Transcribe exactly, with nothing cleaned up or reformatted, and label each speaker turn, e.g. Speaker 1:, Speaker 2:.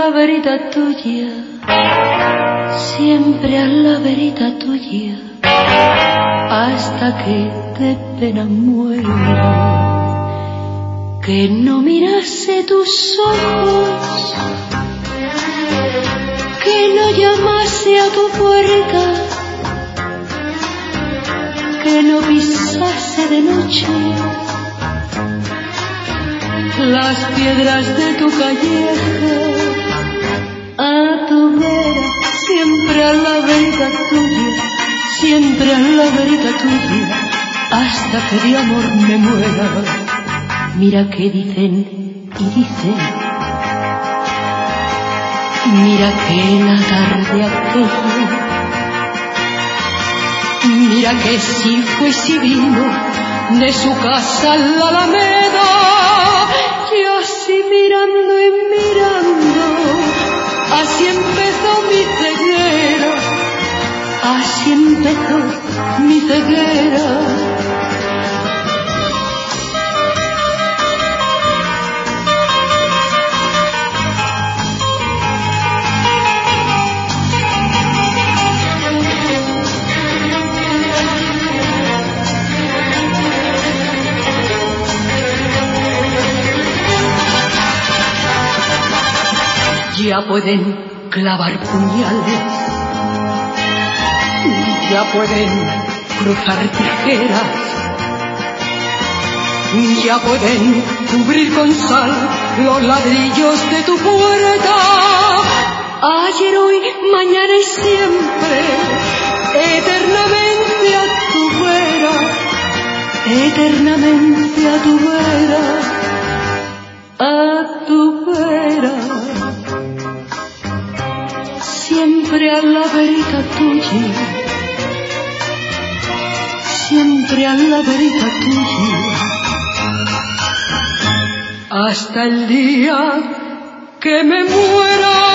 Speaker 1: la verita tuya, siempre a la verita tuya, hasta que de pena muera. Que no mirase tus ojos, que no llamase a tu puerta, que no pisase de noche las piedras de tu calleja, a tu vera, siempre a la verita tuya, siempre a la verita tuya, hasta que de amor me muera. Mira que dicen y dicen, mira que la tarde aquella, mira que si fue si vino de su casa a la Alameda, y así mirando y mirando, así empezó mi ceguera, así empezó mi ceguera. Ya pueden clavar puñales, ya pueden cruzar tijeras, ya pueden cubrir con sal los ladrillos de tu puerta. Ayer, hoy, mañana y siempre, eternamente a tu vera, eternamente a tu vera, a tu vera. Siempre a la verita tuya, siempre a la verita tuya, hasta el día que me muera.